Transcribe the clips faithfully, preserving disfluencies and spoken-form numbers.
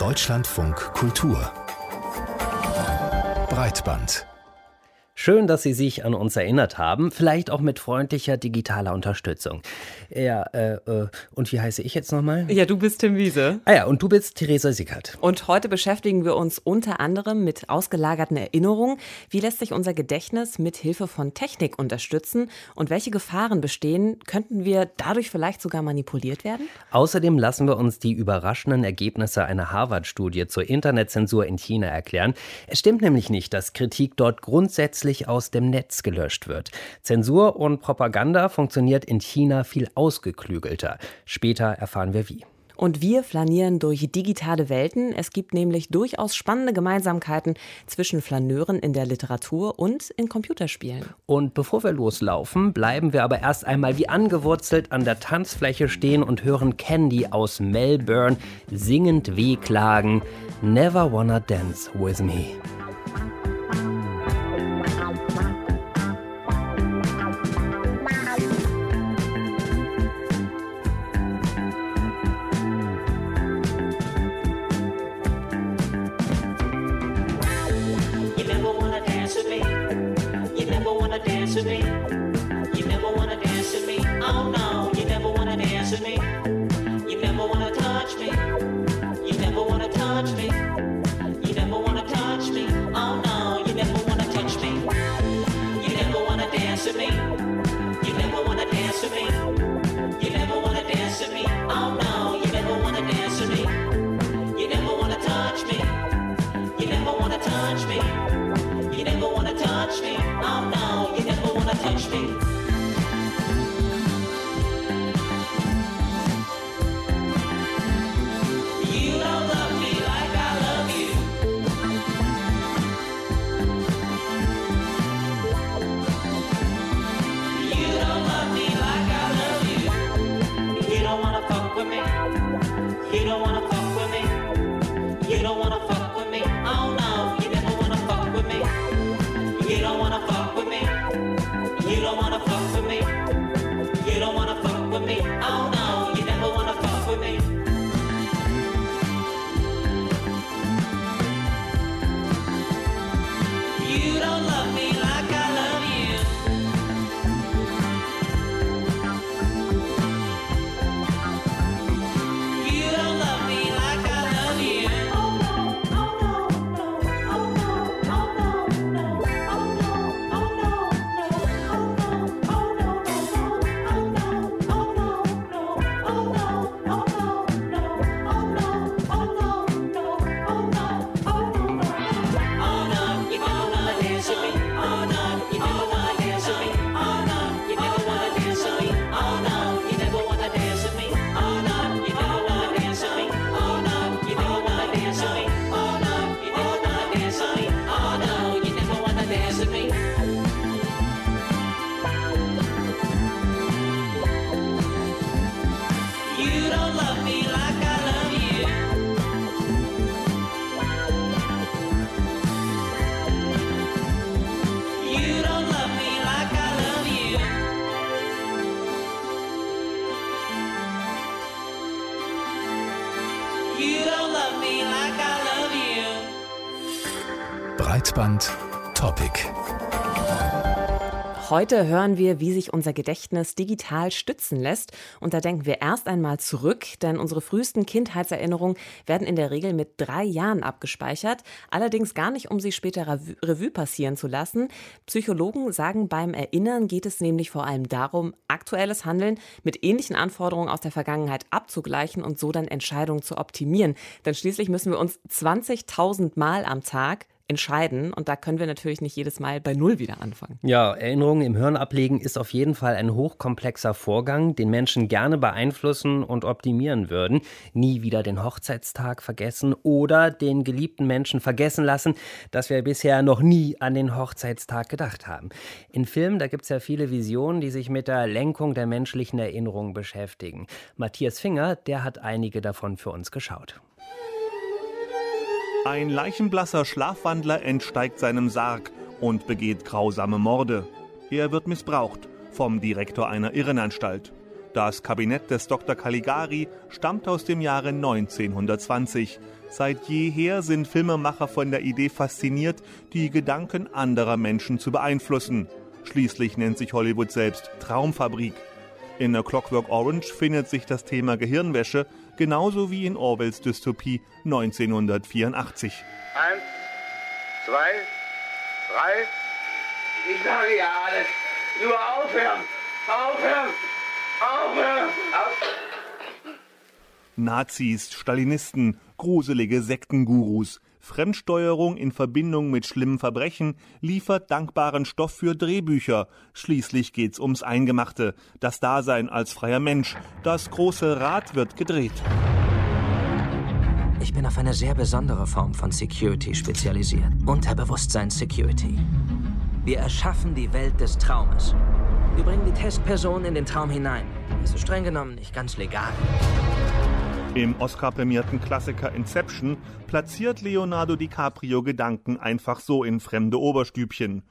Deutschlandfunk Kultur Breitband. Schön, dass Sie sich an uns erinnert haben, vielleicht auch mit freundlicher digitaler Unterstützung. Ja, äh, äh, und wie heiße ich jetzt nochmal? Ja, du bist Tim Wiese. Ah ja, und du bist Theresa Sickert. Und heute beschäftigen wir uns unter anderem mit ausgelagerten Erinnerungen. Wie lässt sich unser Gedächtnis mit Hilfe von Technik unterstützen? Und welche Gefahren bestehen? Könnten wir dadurch vielleicht sogar manipuliert werden? Außerdem lassen wir uns die überraschenden Ergebnisse einer Harvard-Studie zur Internetzensur in China erklären. Es stimmt nämlich nicht, dass Kritik dort grundsätzlich aus dem Netz gelöscht wird. Zensur und Propaganda funktioniert in China viel ausgeklügelter. Später erfahren wir wie. Und wir flanieren durch digitale Welten. Es gibt nämlich durchaus spannende Gemeinsamkeiten zwischen Flaneuren in der Literatur und in Computerspielen. Und bevor wir loslaufen, bleiben wir aber erst einmal wie angewurzelt an der Tanzfläche stehen und hören Candy aus Melbourne singend wehklagen: Never wanna dance with me. Breitband Topic. Heute hören wir, wie sich unser Gedächtnis digital stützen lässt. Und da denken wir erst einmal zurück, denn unsere frühesten Kindheitserinnerungen werden in der Regel mit drei Jahren abgespeichert. Allerdings gar nicht, um sie später Revue, Revue passieren zu lassen. Psychologen sagen, beim Erinnern geht es nämlich vor allem darum, aktuelles Handeln mit ähnlichen Anforderungen aus der Vergangenheit abzugleichen und so dann Entscheidungen zu optimieren. Denn schließlich müssen wir uns zwanzigtausend Mal am Tag entscheiden und da können wir natürlich nicht jedes Mal bei Null wieder anfangen. Ja, Erinnerungen im Hirn ablegen ist auf jeden Fall ein hochkomplexer Vorgang, den Menschen gerne beeinflussen und optimieren würden. Nie wieder den Hochzeitstag vergessen oder den geliebten Menschen vergessen lassen, dass wir bisher noch nie an den Hochzeitstag gedacht haben. In Filmen, da gibt es ja viele Visionen, die sich mit der Lenkung der menschlichen Erinnerungen beschäftigen. Matthias Finger, der hat einige davon für uns geschaut. Ein leichenblasser Schlafwandler entsteigt seinem Sarg und begeht grausame Morde. Er wird missbraucht vom Direktor einer Irrenanstalt. Das Kabinett des Doktor Caligari stammt aus dem Jahre neunzehnhundertzwanzig. Seit jeher sind Filmemacher von der Idee fasziniert, die Gedanken anderer Menschen zu beeinflussen. Schließlich nennt sich Hollywood selbst Traumfabrik. In A Clockwork Orange findet sich das Thema Gehirnwäsche, genauso wie in Orwells Dystopie neunzehnhundertvierundachtzig. Eins, zwei, drei. Ich sage ja alles. Nur aufhören! Aufhören! Aufhören! Auf. Nazis, Stalinisten, gruselige Sektengurus. Fremdsteuerung in Verbindung mit schlimmen Verbrechen liefert dankbaren Stoff für Drehbücher. Schließlich geht's ums Eingemachte, das Dasein als freier Mensch. Das große Rad wird gedreht. Ich bin auf eine sehr besondere Form von Security spezialisiert. Unterbewusstseins-Security. Wir erschaffen die Welt des Traumes. Wir bringen die Testperson in den Traum hinein. Das ist streng genommen nicht ganz legal. Im Oscar-prämierten Klassiker Inception platziert Leonardo DiCaprio Gedanken einfach so in fremde Oberstübchen.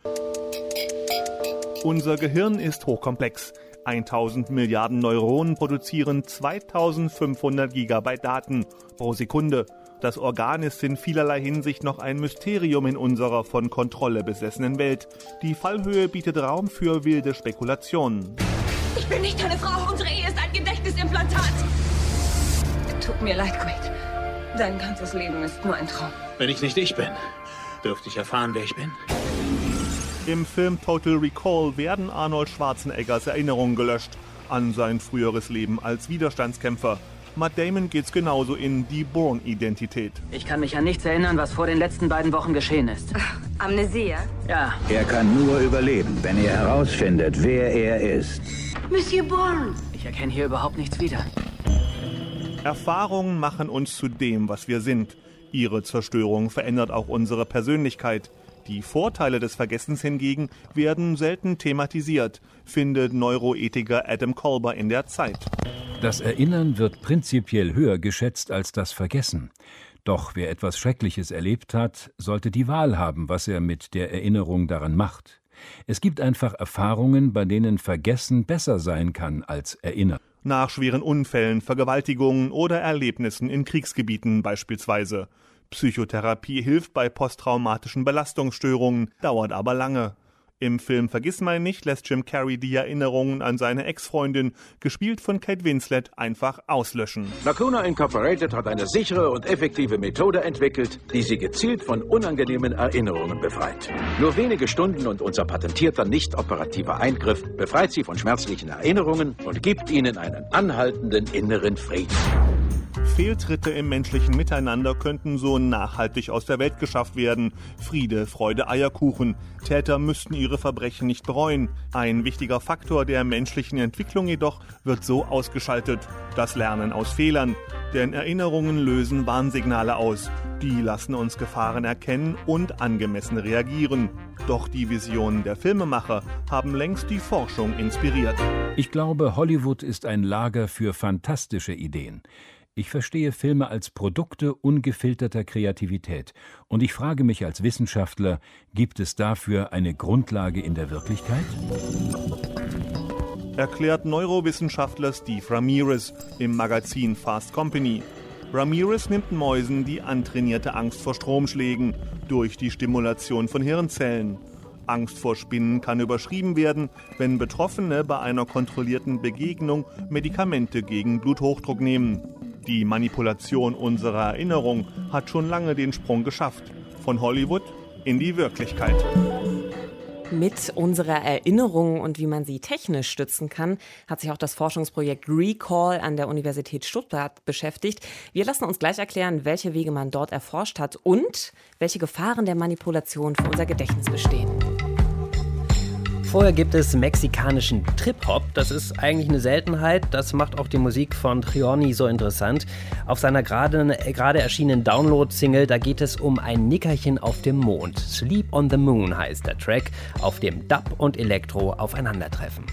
Unser Gehirn ist hochkomplex. tausend Milliarden Neuronen produzieren zweitausendfünfhundert Gigabyte Daten pro Sekunde. Das Organ ist in vielerlei Hinsicht noch ein Mysterium in unserer von Kontrolle besessenen Welt. Die Fallhöhe bietet Raum für wilde Spekulationen. Ich bin nicht deine Frau, unsere Ehe ist ein Gedächtnisimplantat. Tut mir leid, Quaid. Dein ganzes Leben ist nur ein Traum. Wenn ich nicht ich bin, dürfte ich erfahren, wer ich bin. Im Film Total Recall werden Arnold Schwarzeneggers Erinnerungen gelöscht an sein früheres Leben als Widerstandskämpfer. Matt Damon geht's genauso in die Bourne-Identität. Ich kann mich an nichts erinnern, was vor den letzten beiden Wochen geschehen ist. Ach, Amnesie? Ja. Er kann nur überleben, wenn er herausfindet, wer er ist. Monsieur Bourne! Ich erkenne hier überhaupt nichts wieder. Erfahrungen machen uns zu dem, was wir sind. Ihre Zerstörung verändert auch unsere Persönlichkeit. Die Vorteile des Vergessens hingegen werden selten thematisiert, findet Neuroethiker Adam Kolber in der Zeit. Das Erinnern wird prinzipiell höher geschätzt als das Vergessen. Doch wer etwas Schreckliches erlebt hat, sollte die Wahl haben, was er mit der Erinnerung daran macht. Es gibt einfach Erfahrungen, bei denen Vergessen besser sein kann als Erinnern. Nach schweren Unfällen, Vergewaltigungen oder Erlebnissen in Kriegsgebieten beispielsweise. Psychotherapie hilft bei posttraumatischen Belastungsstörungen, dauert aber lange. Im Film Vergissmeinnicht lässt Jim Carrey die Erinnerungen an seine Ex-Freundin, gespielt von Kate Winslet, einfach auslöschen. Lacuna Incorporated hat eine sichere und effektive Methode entwickelt, die sie gezielt von unangenehmen Erinnerungen befreit. Nur wenige Stunden und unser patentierter nicht-operativer Eingriff befreit sie von schmerzlichen Erinnerungen und gibt ihnen einen anhaltenden inneren Frieden. Fehltritte im menschlichen Miteinander könnten so nachhaltig aus der Welt geschafft werden. Friede, Freude, Eierkuchen. Täter müssten ihre Verbrechen nicht bereuen. Ein wichtiger Faktor der menschlichen Entwicklung jedoch wird so ausgeschaltet: das Lernen aus Fehlern. Denn Erinnerungen lösen Warnsignale aus. Die lassen uns Gefahren erkennen und angemessen reagieren. Doch die Visionen der Filmemacher haben längst die Forschung inspiriert. Ich glaube, Hollywood ist ein Lager für fantastische Ideen. Ich verstehe Filme als Produkte ungefilterter Kreativität. Und ich frage mich als Wissenschaftler, gibt es dafür eine Grundlage in der Wirklichkeit? Erklärt Neurowissenschaftler Steve Ramirez im Magazin Fast Company. Ramirez nimmt Mäusen die antrainierte Angst vor Stromschlägen durch die Stimulation von Hirnzellen. Angst vor Spinnen kann überschrieben werden, wenn Betroffene bei einer kontrollierten Begegnung Medikamente gegen Bluthochdruck nehmen. Die Manipulation unserer Erinnerung hat schon lange den Sprung geschafft. Von Hollywood in die Wirklichkeit. Mit unserer Erinnerung und wie man sie technisch stützen kann, hat sich auch das Forschungsprojekt Recall an der Universität Stuttgart beschäftigt. Wir lassen uns gleich erklären, welche Wege man dort erforscht hat und welche Gefahren der Manipulation für unser Gedächtnis bestehen. Vorher gibt es mexikanischen Trip-Hop. Das ist eigentlich eine Seltenheit. Das macht auch die Musik von Trioni so interessant. Auf seiner gerade, gerade erschienenen Download-Single, da geht es um ein Nickerchen auf dem Mond. Sleep on the Moon heißt der Track, auf dem Dub und Elektro aufeinandertreffen.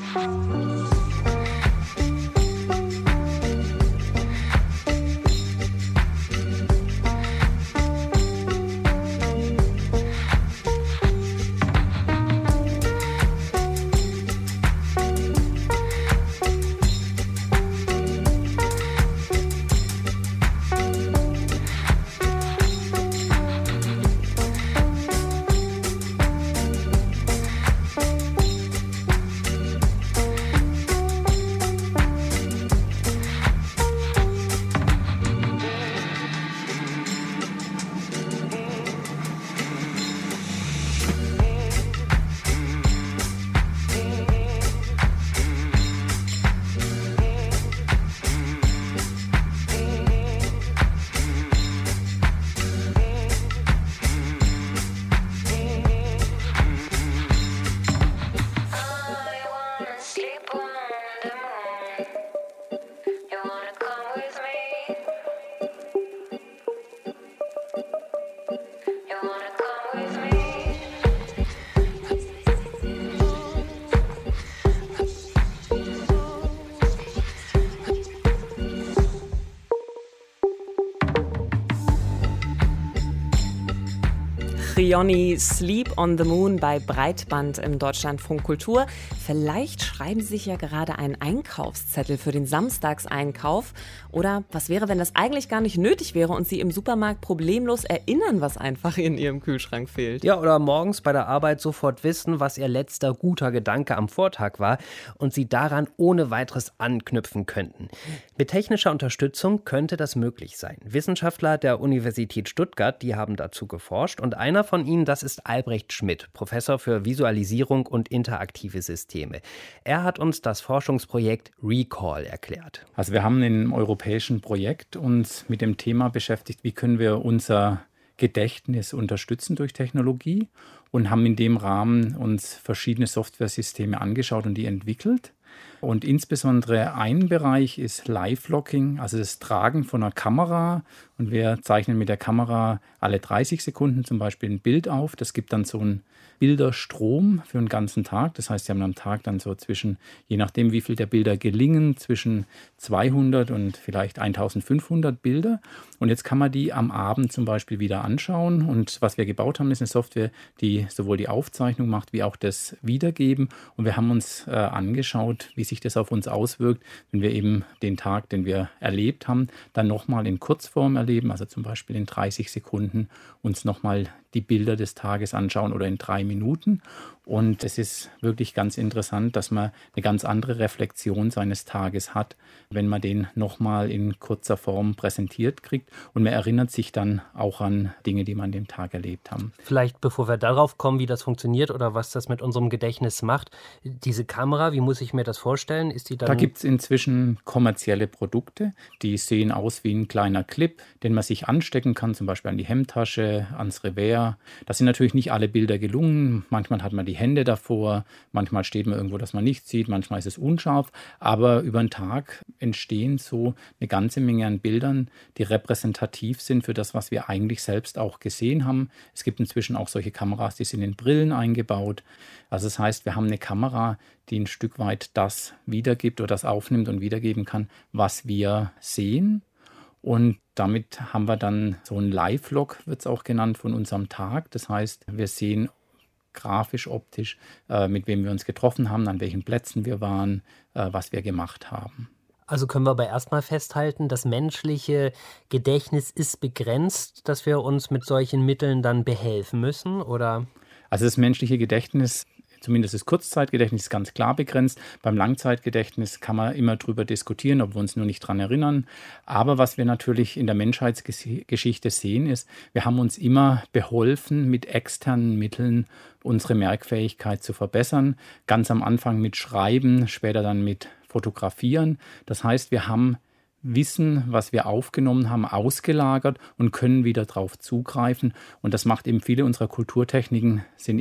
Brioni, Sleep on the Moon bei Breitband im Deutschlandfunk Kultur. Vielleicht schreiben Sie sich ja gerade einen Einkaufszettel für den Samstagseinkauf. Oder was wäre, wenn das eigentlich gar nicht nötig wäre und Sie im Supermarkt problemlos erinnern, was einfach in Ihrem Kühlschrank fehlt? Ja, oder morgens bei der Arbeit sofort wissen, was Ihr letzter guter Gedanke am Vortag war und Sie daran ohne weiteres anknüpfen könnten. Mit technischer Unterstützung könnte das möglich sein. Wissenschaftler der Universität Stuttgart, die haben dazu geforscht und einer von ihnen, das ist Albrecht Schmidt, Professor für Visualisierung und interaktive Systeme. Er hat uns das Forschungsprojekt Recall erklärt. Also wir haben in einem europäischen Projekt uns mit dem Thema beschäftigt, wie können wir unser Gedächtnis unterstützen durch Technologie und haben in dem Rahmen uns verschiedene Softwaresysteme angeschaut und die entwickelt. Und insbesondere ein Bereich ist Live-Locking, also das Tragen von einer Kamera. Und wir zeichnen mit der Kamera alle dreißig Sekunden zum Beispiel ein Bild auf. Das gibt dann so einen Bilderstrom für einen ganzen Tag. Das heißt, Sie haben am Tag dann so zwischen, je nachdem wie viel der Bilder gelingen, zwischen zweihundert und vielleicht eintausendfünfhundert Bilder. Und jetzt kann man die am Abend zum Beispiel wieder anschauen. Und was wir gebaut haben, ist eine Software, die sowohl die Aufzeichnung macht, wie auch das Wiedergeben. Und wir haben uns äh, angeschaut, wie sich das auf uns auswirkt, wenn wir eben den Tag, den wir erlebt haben, dann nochmal in Kurzform erleben, also zum Beispiel in dreißig Sekunden uns nochmal die Bilder des Tages anschauen oder in drei Minuten. Und es ist wirklich ganz interessant, dass man eine ganz andere Reflexion seines Tages hat, wenn man den nochmal in kurzer Form präsentiert kriegt. Und man erinnert sich dann auch an Dinge, die man an dem Tag erlebt haben. Vielleicht, bevor wir darauf kommen, wie das funktioniert oder was das mit unserem Gedächtnis macht, diese Kamera, wie muss ich mir das vorstellen? Ist die dann? Da gibt es inzwischen kommerzielle Produkte, die sehen aus wie ein kleiner Clip, den man sich anstecken kann, zum Beispiel an die Hemdtasche, ans Revers. Da sind natürlich nicht alle Bilder gelungen. Manchmal hat man die Hände davor, manchmal steht man irgendwo, dass man nichts sieht, manchmal ist es unscharf. Aber über den Tag entstehen so eine ganze Menge an Bildern, die repräsentativ sind für das, was wir eigentlich selbst auch gesehen haben. Es gibt inzwischen auch solche Kameras, die sind in Brillen eingebaut. Also das heißt, wir haben eine Kamera, die ein Stück weit das wiedergibt oder das aufnimmt und wiedergeben kann, was wir sehen. Und damit haben wir dann so ein Live-Log, wird es auch genannt, von unserem Tag. Das heißt, wir sehen grafisch, optisch, äh, mit wem wir uns getroffen haben, an welchen Plätzen wir waren, äh, was wir gemacht haben. Also können wir aber erstmal festhalten, das menschliche Gedächtnis ist begrenzt, dass wir uns mit solchen Mitteln dann behelfen müssen, oder? Also das menschliche Gedächtnis, zumindest das Kurzzeitgedächtnis, ist ganz klar begrenzt. Beim Langzeitgedächtnis kann man immer drüber diskutieren, ob wir uns nur nicht dran erinnern. Aber was wir natürlich in der Menschheitsgeschichte sehen, ist, wir haben uns immer beholfen, mit externen Mitteln unsere Merkfähigkeit zu verbessern. Ganz am Anfang mit Schreiben, später dann mit Fotografieren. Das heißt, wir haben Wissen, was wir aufgenommen haben, ausgelagert und können wieder drauf zugreifen. Und das macht eben viele unserer Kulturtechniken, sind eben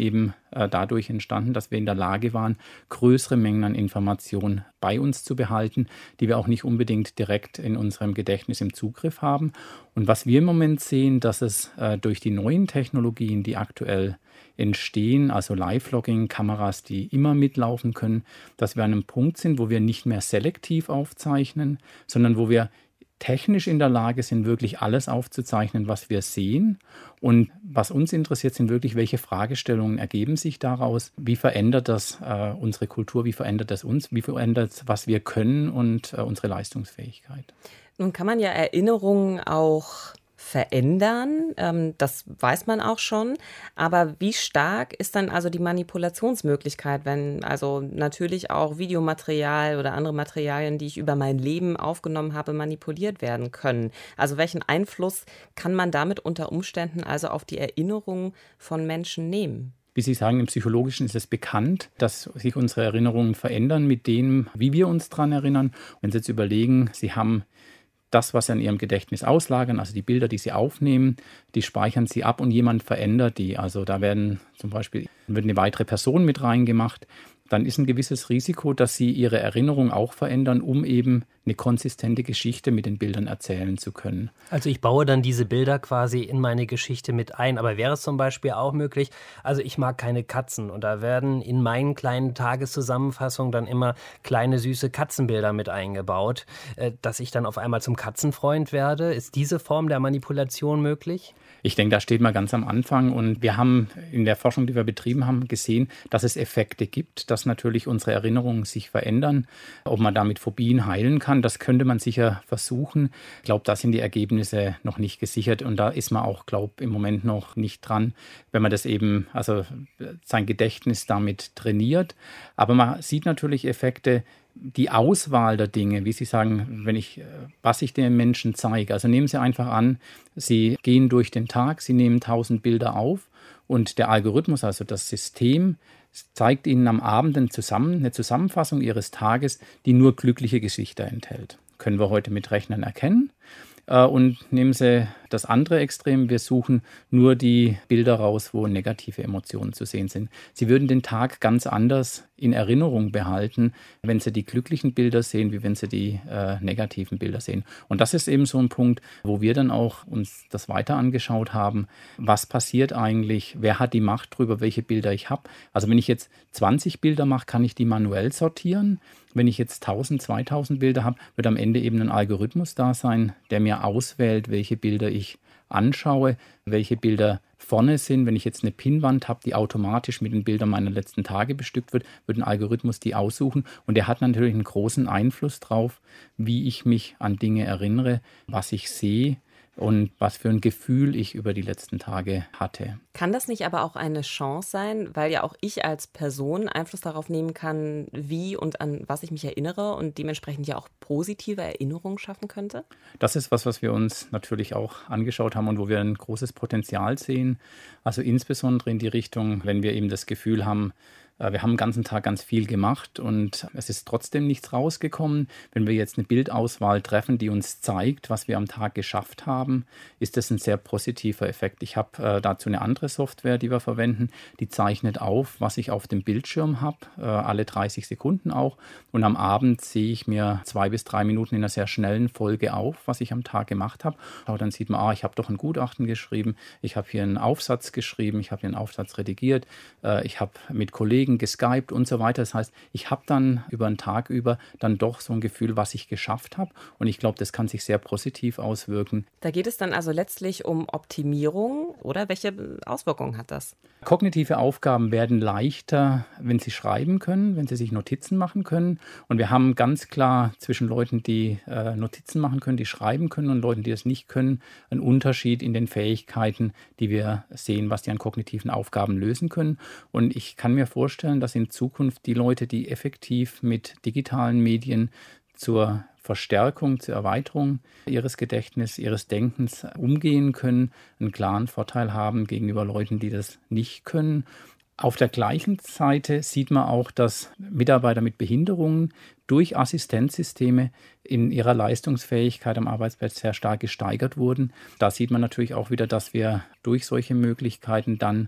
äh, dadurch entstanden, dass wir in der Lage waren, größere Mengen an Informationen bei uns zu behalten, die wir auch nicht unbedingt direkt in unserem Gedächtnis im Zugriff haben. Und was wir im Moment sehen, dass es äh, durch die neuen Technologien, die aktuell entstehen, also Live-Logging, Kameras, die immer mitlaufen können, dass wir an einem Punkt sind, wo wir nicht mehr selektiv aufzeichnen, sondern wo wir technisch in der Lage sind, wirklich alles aufzuzeichnen, was wir sehen. Und was uns interessiert, sind wirklich, welche Fragestellungen ergeben sich daraus? Wie verändert das äh, unsere Kultur? Wie verändert das uns? Wie verändert es, was wir können und äh, unsere Leistungsfähigkeit? Nun kann man ja Erinnerungen auch verändern, ähm, das weiß man auch schon. Aber wie stark ist dann also die Manipulationsmöglichkeit, wenn also natürlich auch Videomaterial oder andere Materialien, die ich über mein Leben aufgenommen habe, manipuliert werden können? Also welchen Einfluss kann man damit unter Umständen also auf die Erinnerung von Menschen nehmen? Wie Sie sagen, im Psychologischen ist es bekannt, dass sich unsere Erinnerungen verändern mit dem, wie wir uns daran erinnern. Wenn Sie jetzt überlegen, Sie haben das, was Sie an Ihrem Gedächtnis auslagern, also die Bilder, die Sie aufnehmen, die speichern Sie ab und jemand verändert die. Also da werden zum Beispiel wird eine weitere Person mit reingemacht. Dann ist ein gewisses Risiko, dass Sie Ihre Erinnerung auch verändern, um eben eine konsistente Geschichte mit den Bildern erzählen zu können. Also ich baue dann diese Bilder quasi in meine Geschichte mit ein. Aber wäre es zum Beispiel auch möglich, also ich mag keine Katzen und da werden in meinen kleinen Tageszusammenfassungen dann immer kleine süße Katzenbilder mit eingebaut, dass ich dann auf einmal zum Katzenfreund werde. Ist diese Form der Manipulation möglich? Ich denke, da steht man ganz am Anfang und wir haben in der Forschung, die wir betrieben haben, gesehen, dass es Effekte gibt, dass natürlich unsere Erinnerungen sich verändern. Ob man damit Phobien heilen kann, das könnte man sicher versuchen. Ich glaube, da sind die Ergebnisse noch nicht gesichert und da ist man auch, glaube ich, im Moment noch nicht dran, wenn man das eben, also sein Gedächtnis damit trainiert. Aber man sieht natürlich Effekte. Die Auswahl der Dinge, wie Sie sagen, wenn ich, was ich den Menschen zeige. Also nehmen Sie einfach an, Sie gehen durch den Tag, Sie nehmen tausend Bilder auf und der Algorithmus, also das System, zeigt Ihnen am Abend eine Zusammenfassung Ihres Tages, die nur glückliche Gesichter enthält. Können wir heute mit Rechnern erkennen. Und nehmen Sie das andere Extrem, wir suchen nur die Bilder raus, wo negative Emotionen zu sehen sind. Sie würden den Tag ganz anders in Erinnerung behalten, wenn Sie die glücklichen Bilder sehen, wie wenn Sie die äh, negativen Bilder sehen. Und das ist eben so ein Punkt, wo wir dann auch uns das weiter angeschaut haben. Was passiert eigentlich? Wer hat die Macht darüber, welche Bilder ich habe? Also wenn ich jetzt zwanzig Bilder mache, kann ich die manuell sortieren. Wenn ich jetzt tausend, zweitausend Bilder habe, wird am Ende eben ein Algorithmus da sein, der mir auswählt, welche Bilder ich anschaue, welche Bilder vorne sind. Wenn ich jetzt eine Pinnwand habe, die automatisch mit den Bildern meiner letzten Tage bestückt wird, wird ein Algorithmus die aussuchen. Und der hat natürlich einen großen Einfluss drauf, wie ich mich an Dinge erinnere, was ich sehe und was für ein Gefühl ich über die letzten Tage hatte. Kann das nicht aber auch eine Chance sein, weil ja auch ich als Person Einfluss darauf nehmen kann, wie und an was ich mich erinnere und dementsprechend ja auch positive Erinnerungen schaffen könnte? Das ist was, was wir uns natürlich auch angeschaut haben und wo wir ein großes Potenzial sehen. Also insbesondere in die Richtung, wenn wir eben das Gefühl haben, wir haben den ganzen Tag ganz viel gemacht und es ist trotzdem nichts rausgekommen. Wenn wir jetzt eine Bildauswahl treffen, die uns zeigt, was wir am Tag geschafft haben, ist das ein sehr positiver Effekt. Ich habe äh, dazu eine andere Software, die wir verwenden, die zeichnet auf, was ich auf dem Bildschirm habe, äh, alle dreißig Sekunden auch. Und am Abend sehe ich mir zwei bis drei Minuten in einer sehr schnellen Folge auf, was ich am Tag gemacht habe. Und dann sieht man, ah, ich habe doch ein Gutachten geschrieben, ich habe hier einen Aufsatz geschrieben, ich habe hier einen Aufsatz redigiert, äh, ich habe mit Kollegen geskypt und so weiter. Das heißt, ich habe dann über einen Tag über dann doch so ein Gefühl, was ich geschafft habe. Und ich glaube, das kann sich sehr positiv auswirken. Da geht es dann also letztlich um Optimierung, oder? Welche Auswirkungen hat das? Kognitive Aufgaben werden leichter, wenn sie schreiben können, wenn sie sich Notizen machen können. Und wir haben ganz klar zwischen Leuten, die äh, Notizen machen können, die schreiben können und Leuten, die das nicht können, einen Unterschied in den Fähigkeiten, die wir sehen, was die an kognitiven Aufgaben lösen können. Und ich kann mir vorstellen, dass in Zukunft die Leute, die effektiv mit digitalen Medien zur Verstärkung, zur Erweiterung ihres Gedächtnisses, ihres Denkens umgehen können, einen klaren Vorteil haben gegenüber Leuten, die das nicht können. Auf der gleichen Seite sieht man auch, dass Mitarbeiter mit Behinderungen durch Assistenzsysteme in ihrer Leistungsfähigkeit am Arbeitsplatz sehr stark gesteigert wurden. Da sieht man natürlich auch wieder, dass wir durch solche Möglichkeiten dann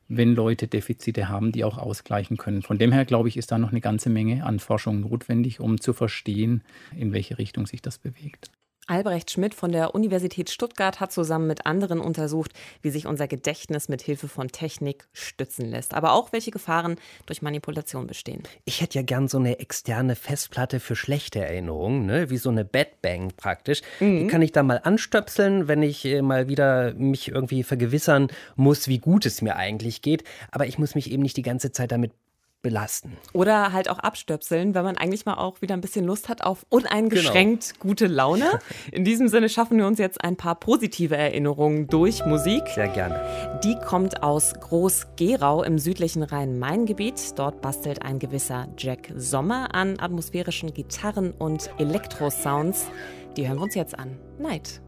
wenn Leute Defizite haben, die auch ausgleichen können. Von dem her, glaube ich, ist da noch eine ganze Menge an Forschung notwendig, um zu verstehen, in welche Richtung sich das bewegt. Albrecht Schmidt von der Universität Stuttgart hat zusammen mit anderen untersucht, wie sich unser Gedächtnis mit Hilfe von Technik stützen lässt. Aber auch, welche Gefahren durch Manipulation bestehen. Ich hätte ja gern so eine externe Festplatte für schlechte Erinnerungen, ne? Wie so eine Bedbang praktisch. Mhm. Die kann ich da mal anstöpseln, wenn ich äh, mal wieder mich irgendwie vergewissern muss, wie gut es mir eigentlich geht. Aber ich muss mich eben nicht die ganze Zeit damit belasten. Oder halt auch abstöpseln, wenn man eigentlich mal auch wieder ein bisschen Lust hat auf uneingeschränkt genau. gute Laune. In diesem Sinne schaffen wir uns jetzt ein paar positive Erinnerungen durch Musik. Sehr gerne. Die kommt aus Groß-Gerau im südlichen Rhein-Main-Gebiet. Dort bastelt ein gewisser Jack Sommer an atmosphärischen Gitarren und Elektrosounds. Die hören wir uns jetzt an. Night.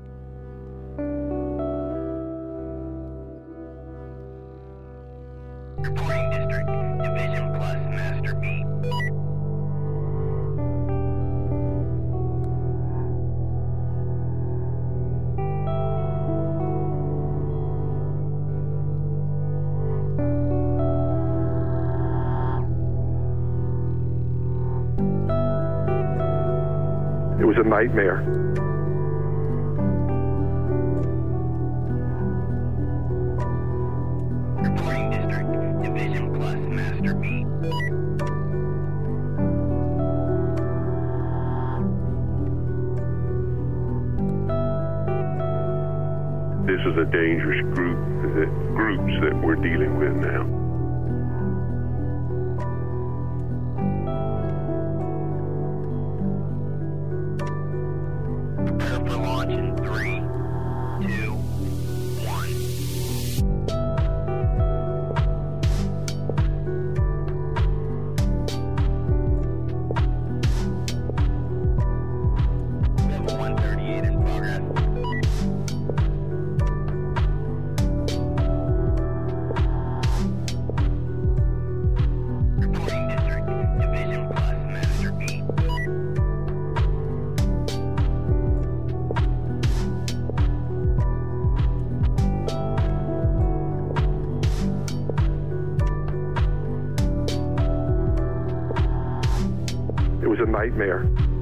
Reporting district, division plus master beat. It was a nightmare. Reporting district, division plus master beat. This is a dangerous group, that groups that we're dealing with now. Prepare for launch in three, two, one. Level one thirty-eight in progress. Reporting district, division plus master beat. It was a nightmare.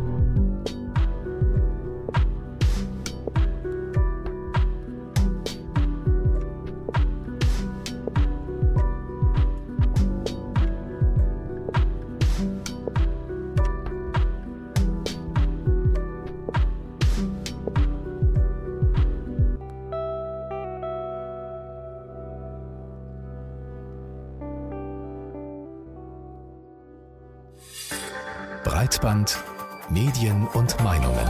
Breitband, Medien und Meinungen.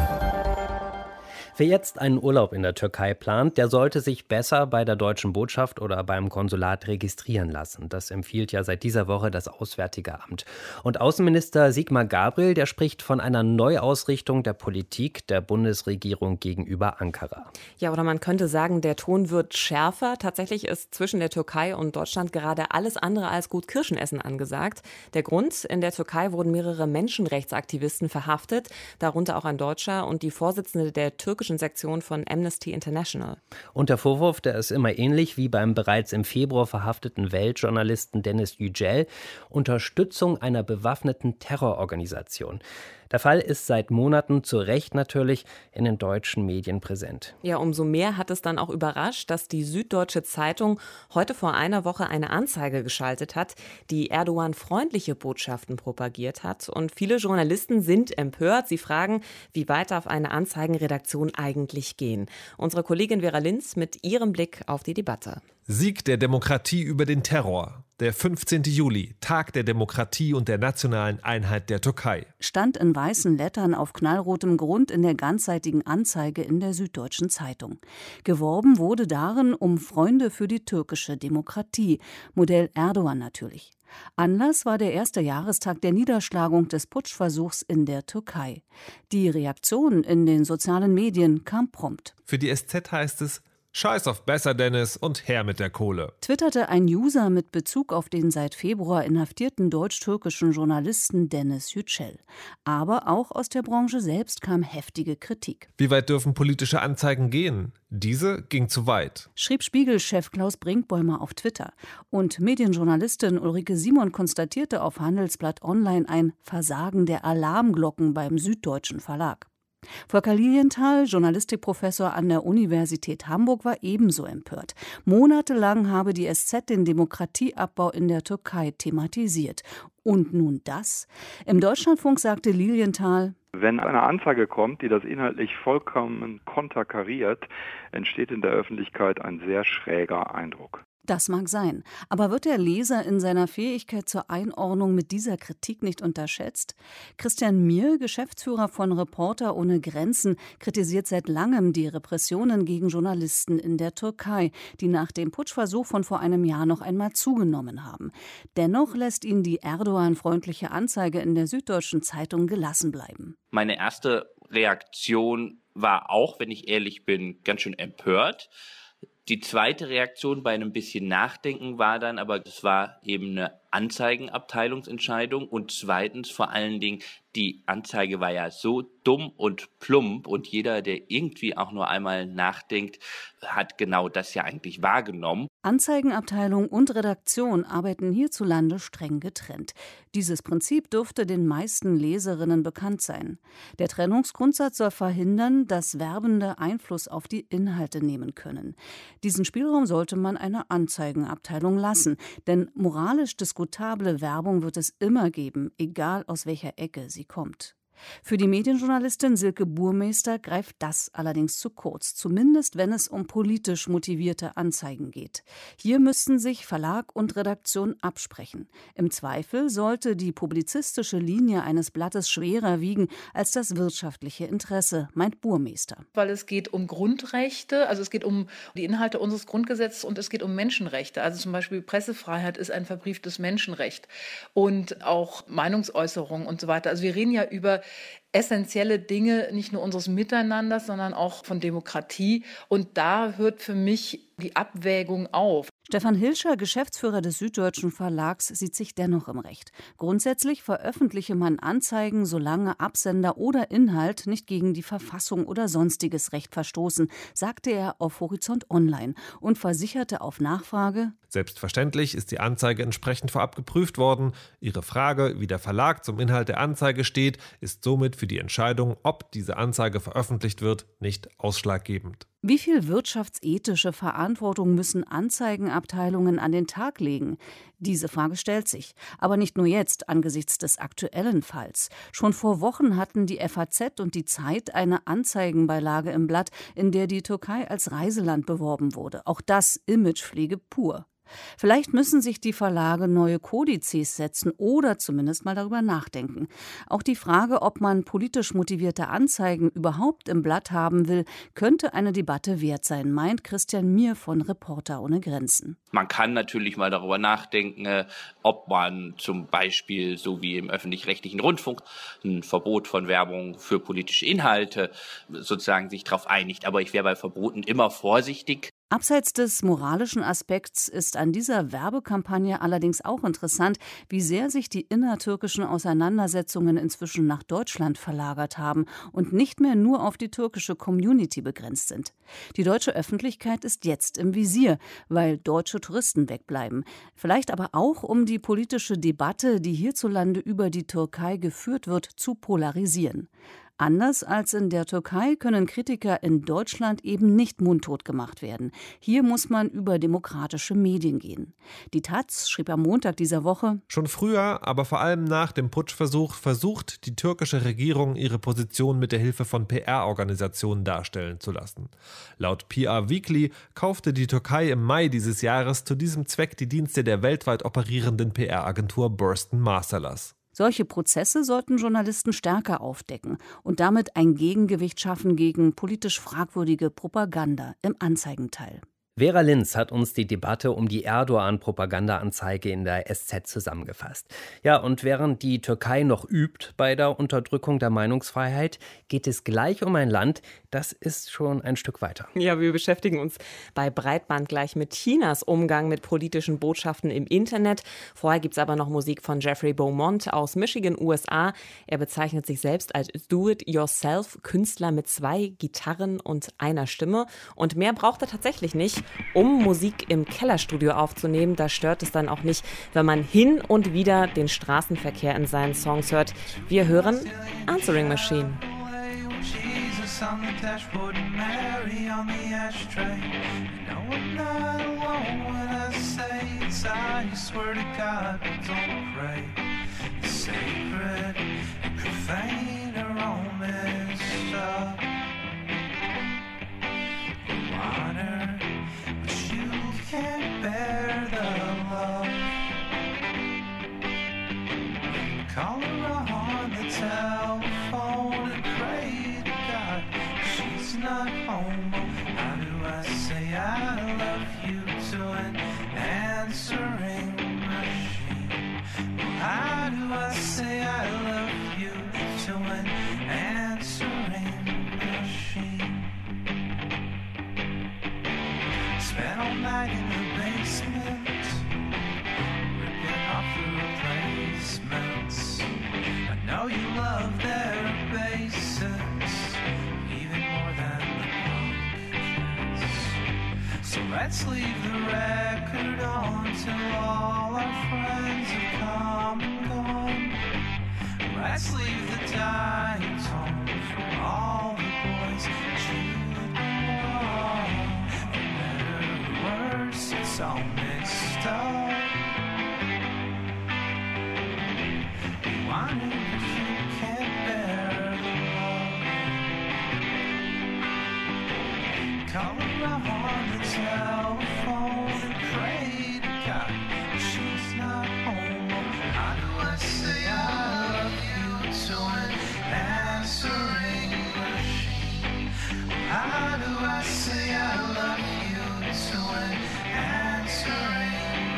Wer jetzt einen Urlaub in der Türkei plant, der sollte sich besser bei der deutschen Botschaft oder beim Konsulat registrieren lassen. Das empfiehlt ja seit dieser Woche das Auswärtige Amt. Und Außenminister Sigmar Gabriel, der spricht von einer Neuausrichtung der Politik der Bundesregierung gegenüber Ankara. Ja, oder man könnte sagen, der Ton wird schärfer. Tatsächlich ist zwischen der Türkei und Deutschland gerade alles andere als gut Kirschenessen angesagt. Der Grund: In der Türkei wurden mehrere Menschenrechtsaktivisten verhaftet, darunter auch ein Deutscher und die Vorsitzende der türkischen Sektion von Amnesty International. Und der Vorwurf, der ist immer ähnlich wie beim bereits im Februar verhafteten Weltjournalisten Deniz Yücel: Unterstützung einer bewaffneten Terrororganisation. Der Fall ist seit Monaten zu Recht natürlich in den deutschen Medien präsent. Ja, umso mehr hat es dann auch überrascht, dass die Süddeutsche Zeitung heute vor einer Woche eine Anzeige geschaltet hat, die Erdogan-freundliche Botschaften propagiert hat. Und viele Journalisten sind empört. Sie fragen, wie weit darf eine Anzeigenredaktion eigentlich gehen? Unsere Kollegin Vera Linz mit ihrem Blick auf die Debatte. Sieg der Demokratie über den Terror. Der fünfzehnten Juli, Tag der Demokratie und der nationalen Einheit der Türkei. Stand in weißen Lettern auf knallrotem Grund in der ganzseitigen Anzeige in der Süddeutschen Zeitung. Geworben wurde darin um Freunde für die türkische Demokratie. Modell Erdogan natürlich. Anlass war der erste Jahrestag der Niederschlagung des Putschversuchs in der Türkei. Die Reaktion in den sozialen Medien kam prompt. Für die S Z heißt es: Scheiß auf besser, Dennis, und her mit der Kohle. Twitterte ein User mit Bezug auf den seit Februar inhaftierten deutsch-türkischen Journalisten Dennis Yücel. Aber auch aus der Branche selbst kam heftige Kritik. Wie weit dürfen politische Anzeigen gehen? Diese ging zu weit, schrieb Spiegel-Chef Klaus Brinkbäumer auf Twitter. Und Medienjournalistin Ulrike Simon konstatierte auf Handelsblatt Online ein Versagen der Alarmglocken beim Süddeutschen Verlag. Volker Lilienthal, Journalistikprofessor an der Universität Hamburg, war ebenso empört. Monatelang habe die S Z den Demokratieabbau in der Türkei thematisiert. Und nun das? Im Deutschlandfunk sagte Lilienthal: Wenn eine Anzeige kommt, die das inhaltlich vollkommen konterkariert, entsteht in der Öffentlichkeit ein sehr schräger Eindruck. Das mag sein, aber wird der Leser in seiner Fähigkeit zur Einordnung mit dieser Kritik nicht unterschätzt? Christian Mier, Geschäftsführer von Reporter ohne Grenzen, kritisiert seit langem die Repressionen gegen Journalisten in der Türkei, die nach dem Putschversuch von vor einem Jahr noch einmal zugenommen haben. Dennoch lässt ihn die Erdogan-freundliche Anzeige in der Süddeutschen Zeitung gelassen bleiben. Meine erste Reaktion war auch, wenn ich ehrlich bin, ganz schön empört. Die zweite Reaktion bei einem bisschen Nachdenken war dann, aber das war eben eine Anzeigenabteilungsentscheidung und zweitens vor allen Dingen, die Anzeige war ja so dumm und plump und jeder, der irgendwie auch nur einmal nachdenkt, hat genau das ja eigentlich wahrgenommen. Anzeigenabteilung und Redaktion arbeiten hierzulande streng getrennt. Dieses Prinzip dürfte den meisten Leserinnen bekannt sein. Der Trennungsgrundsatz soll verhindern, dass Werbende Einfluss auf die Inhalte nehmen können. Diesen Spielraum sollte man einer Anzeigenabteilung lassen, denn moralisch diskutable Werbung wird es immer geben, egal aus welcher Ecke sie kommt. Für die Medienjournalistin Silke Burmeister greift das allerdings zu kurz, zumindest wenn es um politisch motivierte Anzeigen geht. Hier müssten sich Verlag und Redaktion absprechen. Im Zweifel sollte die publizistische Linie eines Blattes schwerer wiegen als das wirtschaftliche Interesse, meint Burmeister. Weil es geht um Grundrechte, also es geht um die Inhalte unseres Grundgesetzes und es geht um Menschenrechte. Also zum Beispiel Pressefreiheit ist ein verbrieftes Menschenrecht und auch Meinungsäußerung und so weiter. Also wir reden ja über essentielle Dinge nicht nur unseres Miteinanders, sondern auch von Demokratie. Und da hört für mich die Abwägung auf. Stefan Hilscher, Geschäftsführer des Süddeutschen Verlags, sieht sich dennoch im Recht. Grundsätzlich veröffentliche man Anzeigen, solange Absender oder Inhalt nicht gegen die Verfassung oder sonstiges Recht verstoßen, sagte er auf Horizont Online und versicherte auf Nachfrage: Selbstverständlich ist die Anzeige entsprechend vorab geprüft worden. Ihre Frage, wie der Verlag zum Inhalt der Anzeige steht, ist somit für die Entscheidung, ob diese Anzeige veröffentlicht wird, nicht ausschlaggebend. Wie viel wirtschaftsethische Verantwortung müssen Anzeigenabteilungen an den Tag legen? Diese Frage stellt sich. Aber nicht nur jetzt angesichts des aktuellen Falls. Schon vor Wochen hatten die F A Z und die Zeit eine Anzeigenbeilage im Blatt, in der die Türkei als Reiseland beworben wurde. Auch das Imagepflege pur. Vielleicht müssen sich die Verlage neue Kodizes setzen oder zumindest mal darüber nachdenken. Auch die Frage, ob man politisch motivierte Anzeigen überhaupt im Blatt haben will, könnte eine Debatte wert sein, meint Christian Mier von Reporter ohne Grenzen. Man kann natürlich mal darüber nachdenken, ob man zum Beispiel, so wie im öffentlich-rechtlichen Rundfunk, ein Verbot von Werbung für politische Inhalte sozusagen sich darauf einigt. Aber ich wäre bei Verboten immer vorsichtig. Abseits des moralischen Aspekts ist an dieser Werbekampagne allerdings auch interessant, wie sehr sich die innertürkischen Auseinandersetzungen inzwischen nach Deutschland verlagert haben und nicht mehr nur auf die türkische Community begrenzt sind. Die deutsche Öffentlichkeit ist jetzt im Visier, weil deutsche Touristen wegbleiben. Vielleicht aber auch, um die politische Debatte, die hierzulande über die Türkei geführt wird, zu polarisieren. Anders als in der Türkei können Kritiker in Deutschland eben nicht mundtot gemacht werden. Hier muss man über demokratische Medien gehen. Die Taz schrieb am Montag dieser Woche: Schon früher, aber vor allem nach dem Putschversuch, versucht die türkische Regierung, ihre Position mit der Hilfe von P R-Organisationen darstellen zu lassen. Laut P R Weekly kaufte die Türkei im Mai dieses Jahres zu diesem Zweck die Dienste der weltweit operierenden P R-Agentur Burson Marsalas. Solche Prozesse sollten Journalisten stärker aufdecken und damit ein Gegengewicht schaffen gegen politisch fragwürdige Propaganda im Anzeigenteil. Vera Linz hat uns die Debatte um die Erdogan-Propagandaanzeige in der S Z zusammengefasst. Ja, und während die Türkei noch übt bei der Unterdrückung der Meinungsfreiheit, geht es gleich um ein Land, das ist schon ein Stück weiter. Ja, wir beschäftigen uns bei Breitband gleich mit Chinas Umgang mit politischen Botschaften im Internet. Vorher gibt es aber noch Musik von Jeffrey Beaumont aus Michigan, U S A. Er bezeichnet sich selbst als Do-it-yourself-Künstler mit zwei Gitarren und einer Stimme. Und mehr braucht er tatsächlich nicht, um Musik im Kellerstudio aufzunehmen. Da stört es dann auch nicht, wenn man hin und wieder den Straßenverkehr in seinen Songs hört. Wir hören Answering Machine. On the dashboard and Mary on the ashtray. You know I'm not alone when I say it's I. You swear to God, but don't pray. The sacred and profane aroma is stuff. You honor, but you can't bear the love. Call her on the telephone and pray. She's not home. How do I say I love you to an answering machine? How do I say I love you to an answering machine? Spent all night in the basement, ripping off the replacements. I know you love their basics. So let's leave the record on till all our friends have come and gone. Let's leave the dying tone for all the boys chewed along. For better or worse, it's all mixed up. You want it, but you can't bear the love. Come around on the telephone and pray to God she's not home. How do I say I love you to an answering machine? How do I say I love you to an answering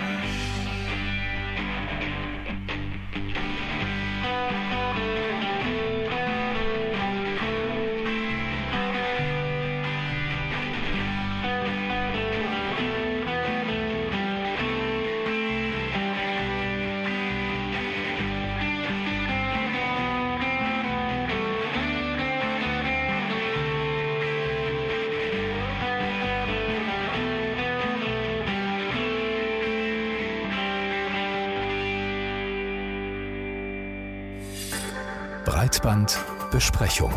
Breitbandbesprechung.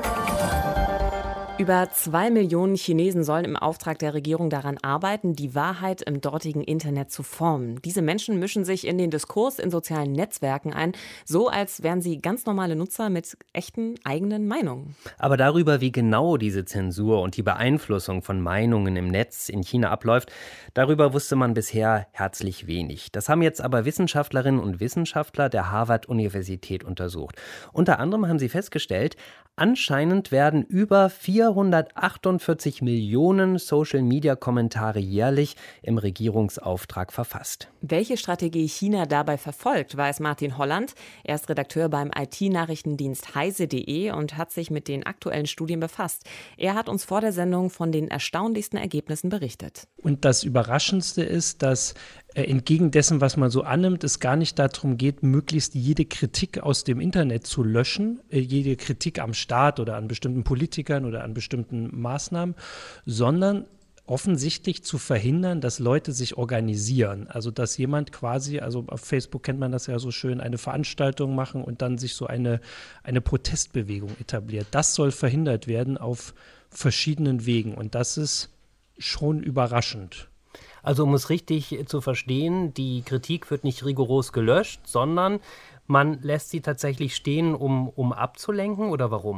Über zwei Millionen Chinesen sollen im Auftrag der Regierung daran arbeiten, die Wahrheit im dortigen Internet zu formen. Diese Menschen mischen sich in den Diskurs in sozialen Netzwerken ein, so als wären sie ganz normale Nutzer mit echten eigenen Meinungen. Aber darüber, wie genau diese Zensur und die Beeinflussung von Meinungen im Netz in China abläuft, darüber wusste man bisher herzlich wenig. Das haben jetzt aber Wissenschaftlerinnen und Wissenschaftler der Harvard-Universität untersucht. Unter anderem haben sie festgestellt, anscheinend werden über vierhundertachtundvierzig Millionen Social-Media-Kommentare jährlich im Regierungsauftrag verfasst. Welche Strategie China dabei verfolgt, weiß Martin Holland. Er ist Redakteur beim I T-Nachrichtendienst heise punkt de und hat sich mit den aktuellen Studien befasst. Er hat uns vor der Sendung von den erstaunlichsten Ergebnissen berichtet. Und das Überraschendste ist, dass äh, entgegen dessen, was man so annimmt, es gar nicht darum geht, möglichst jede Kritik aus dem Internet zu löschen, äh, jede Kritik am Staat oder an bestimmten Politikern oder an bestimmten Maßnahmen, sondern offensichtlich zu verhindern, dass Leute sich organisieren. Also dass jemand quasi, also auf Facebook kennt man das ja so schön, eine Veranstaltung machen und dann sich so eine, eine Protestbewegung etabliert. Das soll verhindert werden auf verschiedenen Wegen und das ist schon überraschend. Also um es richtig zu verstehen, die Kritik wird nicht rigoros gelöscht, sondern man lässt sie tatsächlich stehen, um, um abzulenken oder warum?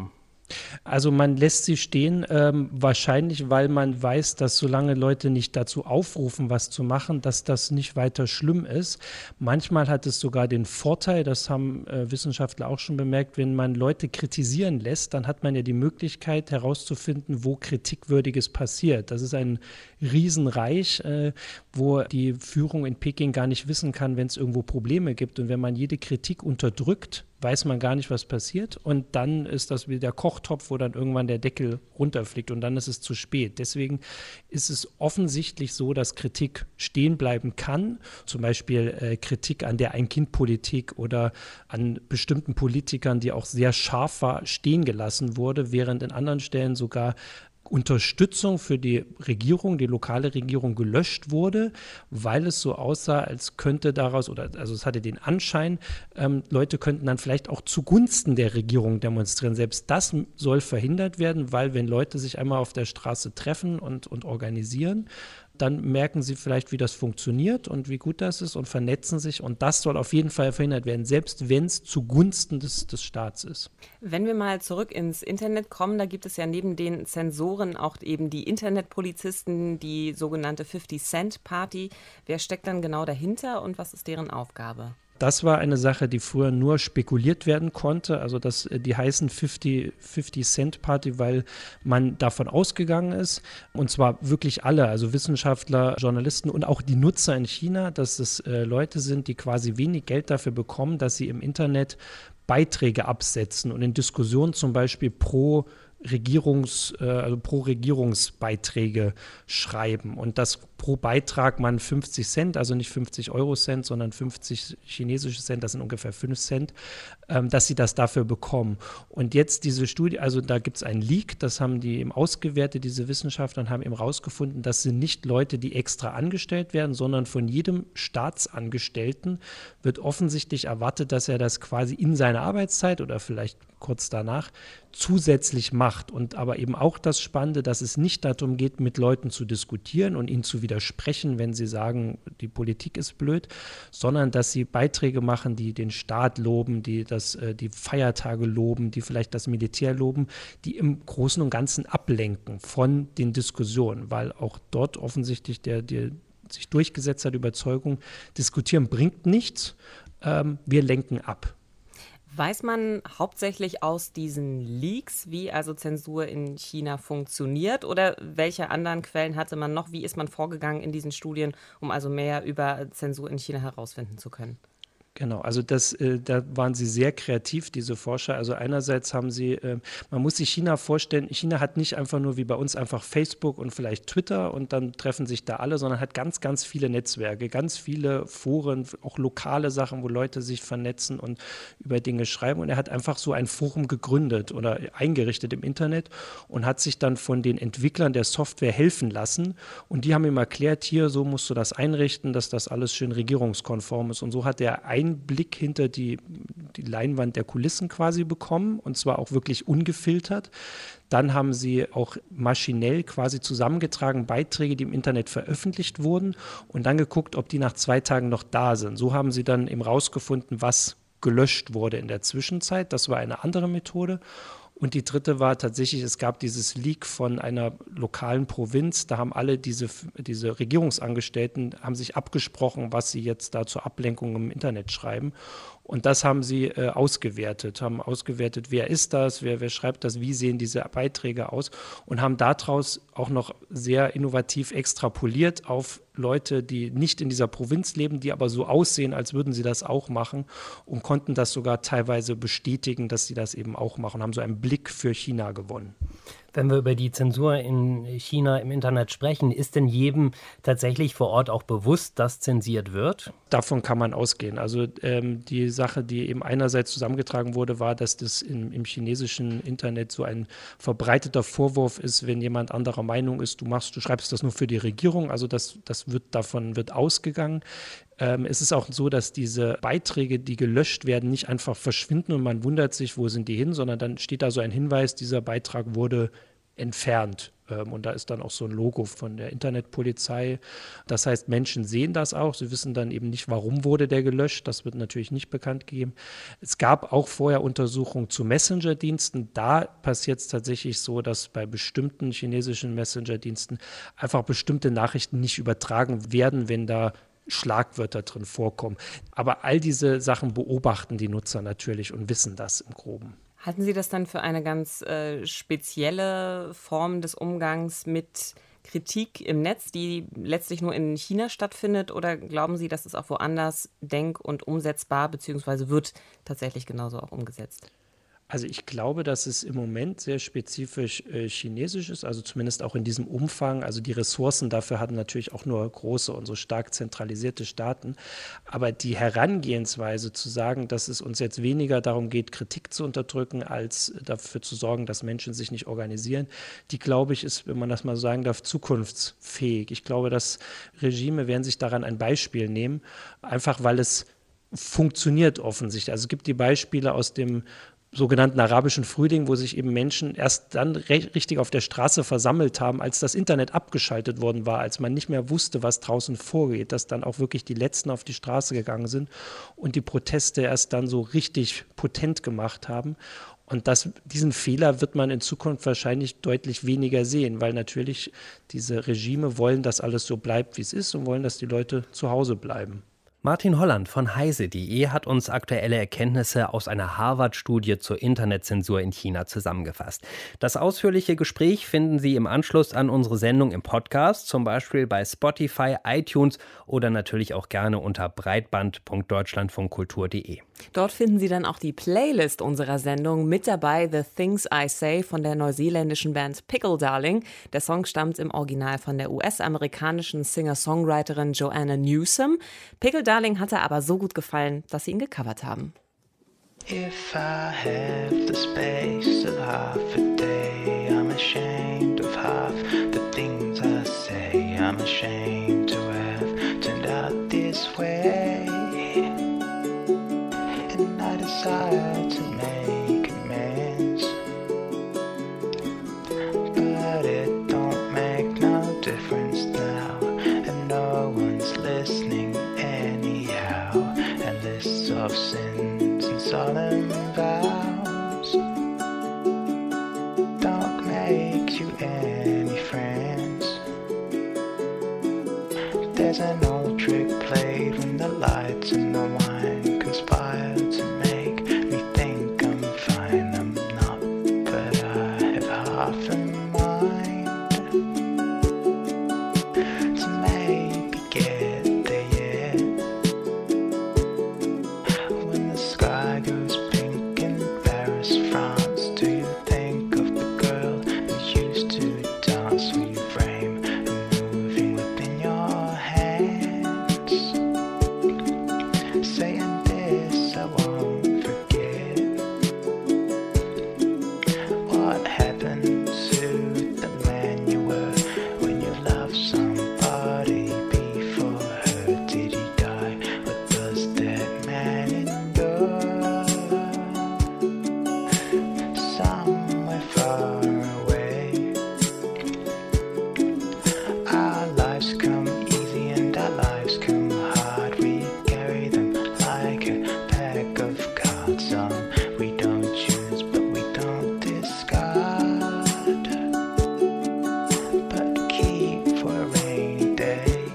Also man lässt sie stehen, ähm, wahrscheinlich, weil man weiß, dass solange Leute nicht dazu aufrufen, was zu machen, dass das nicht weiter schlimm ist. Manchmal hat es sogar den Vorteil, das haben äh, Wissenschaftler auch schon bemerkt, wenn man Leute kritisieren lässt, dann hat man ja die Möglichkeit herauszufinden, wo Kritikwürdiges passiert. Das ist ein Riesenreich, äh, wo die Führung in Peking gar nicht wissen kann, wenn es irgendwo Probleme gibt. Und wenn man jede Kritik unterdrückt, weiß man gar nicht, was passiert. Und dann ist das wie der Kochtopf, wo dann irgendwann der Deckel runterfliegt und dann ist es zu spät. Deswegen ist es offensichtlich so, dass Kritik stehen bleiben kann. Zum Beispiel äh, Kritik an der Ein-Kind-Politik oder an bestimmten Politikern, die auch sehr scharf war, stehen gelassen wurde, während in anderen Stellen sogar Unterstützung für die Regierung, die lokale Regierung gelöscht wurde, weil es so aussah, als könnte daraus, oder also es hatte den Anschein, ähm, Leute könnten dann vielleicht auch zugunsten der Regierung demonstrieren. Selbst das soll verhindert werden, weil wenn Leute sich einmal auf der Straße treffen und, und organisieren, dann merken sie vielleicht, wie das funktioniert und wie gut das ist und vernetzen sich. Und das soll auf jeden Fall verhindert werden, selbst wenn es zugunsten des, des Staats ist. Wenn wir mal zurück ins Internet kommen, da gibt es ja neben den Zensoren auch eben die Internetpolizisten, die sogenannte fifty-Cent-Party. Wer steckt dann genau dahinter und was ist deren Aufgabe? Das war eine Sache, die früher nur spekuliert werden konnte. Also das, die heißen fifty-Cent-Party, weil man davon ausgegangen ist, und zwar wirklich alle, also Wissenschaftler, Journalisten und auch die Nutzer in China, dass es äh, Leute sind, die quasi wenig Geld dafür bekommen, dass sie im Internet Beiträge absetzen und in Diskussionen zum Beispiel pro Regierungs, äh, also pro Regierungsbeiträge schreiben und dass pro Beitrag man fünfzig Cent, also nicht fünfzig Euro Cent, sondern fünfzig chinesische Cent, das sind ungefähr fünf Cent, ähm, dass sie das dafür bekommen. Und jetzt diese Studie, also da gibt es einen Leak, das haben die eben ausgewertet, diese Wissenschaftler, und haben eben rausgefunden, das sind nicht Leute, die extra angestellt werden, sondern von jedem Staatsangestellten wird offensichtlich erwartet, dass er das quasi in seiner Arbeitszeit oder vielleicht kurz danach zusätzlich macht. Und aber eben auch das Spannende, dass es nicht darum geht, mit Leuten zu diskutieren und ihnen zu widersprechen, wenn sie sagen, die Politik ist blöd, sondern dass sie Beiträge machen, die den Staat loben, die das, die Feiertage loben, die vielleicht das Militär loben, die im Großen und Ganzen ablenken von den Diskussionen, weil auch dort offensichtlich der, der sich durchgesetzt hat, Überzeugung, diskutieren bringt nichts, ähm, wir lenken ab. Weiß man hauptsächlich aus diesen Leaks, wie also Zensur in China funktioniert, oder welche anderen Quellen hatte man noch? Wie ist man vorgegangen in diesen Studien, um also mehr über Zensur in China herausfinden zu können? Genau, also das, äh, da waren sie sehr kreativ, diese Forscher. Also einerseits haben sie, äh, man muss sich China vorstellen, China hat nicht einfach nur wie bei uns einfach Facebook und vielleicht Twitter und dann treffen sich da alle, sondern hat ganz, ganz viele Netzwerke, ganz viele Foren, auch lokale Sachen, wo Leute sich vernetzen und über Dinge schreiben. Und er hat einfach so ein Forum gegründet oder eingerichtet im Internet und hat sich dann von den Entwicklern der Software helfen lassen. Und die haben ihm erklärt, hier, so musst du das einrichten, dass das alles schön regierungskonform ist. Und so hat er ein Blick hinter die, die Leinwand der Kulissen quasi bekommen, und zwar auch wirklich ungefiltert. Dann haben sie auch maschinell quasi zusammengetragen Beiträge, die im Internet veröffentlicht wurden, und dann geguckt, ob die nach zwei Tagen noch da sind. So haben sie dann eben rausgefunden, was gelöscht wurde in der Zwischenzeit. Das war eine andere Methode. Und die dritte war tatsächlich, es gab dieses Leak von einer lokalen Provinz, da haben alle diese, diese Regierungsangestellten haben sich abgesprochen, was sie jetzt da zur Ablenkung im Internet schreiben. Und das haben sie äh, ausgewertet, haben ausgewertet, wer ist das, wer, wer schreibt das, wie sehen diese Beiträge aus, und haben daraus auch noch sehr innovativ extrapoliert auf Leute, die nicht in dieser Provinz leben, die aber so aussehen, als würden sie das auch machen, und konnten das sogar teilweise bestätigen, dass sie das eben auch machen, haben so einen Blick für China gewonnen. Wenn wir über die Zensur in China im Internet sprechen, ist denn jedem tatsächlich vor Ort auch bewusst, dass zensiert wird? Davon kann man ausgehen. Also ähm, die Sache, die eben einerseits zusammengetragen wurde, war, dass das im, im chinesischen Internet so ein verbreiteter Vorwurf ist, wenn jemand anderer Meinung ist, du machst, du schreibst das nur für die Regierung. Also das, das wird davon wird ausgegangen. Ähm, es ist auch so, dass diese Beiträge, die gelöscht werden, nicht einfach verschwinden und man wundert sich, wo sind die hin, sondern dann steht da so ein Hinweis, dieser Beitrag wurde entfernt. Und da ist dann auch so ein Logo von der Internetpolizei. Das heißt, Menschen sehen das auch. Sie wissen dann eben nicht, warum wurde der gelöscht. Das wird natürlich nicht bekannt gegeben. Es gab auch vorher Untersuchungen zu Messenger-Diensten. Da passiert es tatsächlich so, dass bei bestimmten chinesischen Messenger-Diensten einfach bestimmte Nachrichten nicht übertragen werden, wenn da Schlagwörter drin vorkommen. Aber all diese Sachen beobachten die Nutzer natürlich und wissen das im Groben. Halten Sie das dann für eine ganz äh, spezielle Form des Umgangs mit Kritik im Netz, die letztlich nur in China stattfindet? Oder glauben Sie, dass es auch woanders denk- und umsetzbar bzw. wird tatsächlich genauso auch umgesetzt? Also ich glaube, dass es im Moment sehr spezifisch äh, chinesisch ist, also zumindest auch in diesem Umfang. Also die Ressourcen dafür hatten natürlich auch nur große und so stark zentralisierte Staaten. Aber die Herangehensweise zu sagen, dass es uns jetzt weniger darum geht, Kritik zu unterdrücken, als dafür zu sorgen, dass Menschen sich nicht organisieren, die, glaube ich, ist, wenn man das mal so sagen darf, zukunftsfähig. Ich glaube, dass Regime werden sich daran ein Beispiel nehmen, einfach weil es funktioniert offensichtlich. Also es gibt die Beispiele aus dem sogenannten arabischen Frühling, wo sich eben Menschen erst dann re- richtig auf der Straße versammelt haben, als das Internet abgeschaltet worden war, als man nicht mehr wusste, was draußen vorgeht, dass dann auch wirklich die Letzten auf die Straße gegangen sind und die Proteste erst dann so richtig potent gemacht haben. Und das, diesen Fehler wird man in Zukunft wahrscheinlich deutlich weniger sehen, weil natürlich diese Regime wollen, dass alles so bleibt, wie es ist und wollen, dass die Leute zu Hause bleiben. Martin Holland von heise punkt de hat uns aktuelle Erkenntnisse aus einer Harvard-Studie zur Internetzensur in China zusammengefasst. Das ausführliche Gespräch finden Sie im Anschluss an unsere Sendung im Podcast, zum Beispiel bei Spotify, iTunes oder natürlich auch gerne unter breitband punkt deutschlandfunkkultur punkt de. Dort finden Sie dann auch die Playlist unserer Sendung, mit dabei The Things I Say von der neuseeländischen Band Pickle Darling. Der Song stammt im Original von der U S-amerikanischen Singer-Songwriterin Joanna Newsom. Pickle Darling hat er aber so gut gefallen, dass sie ihn gecovert haben. If I have the space of half a day, I'm ashamed of half the things I say. I'm ashamed to have turned out this way. And I desire to make amends, but it don't make no difference now, and no one's listening anyhow. And lists of sins and solemn vows don't make you any friends. There's an old trick played when the lights and the wine conspire to make me think I'm fine. I'm not, but I have half a mind to maybe get there yet. When the sky goes pink in Paris, France, do you think of the girl who used to dance with you frame and moving within your hands, saying this I won't forget? What happened to the man you were when you loved somebody before her? Did he die? What does that man endure? Somewhere far away. Our lives come easy and our lives come hard. We carry them like a pack of cards. Some we don't choose, but we don't discard, but keep for a rainy day.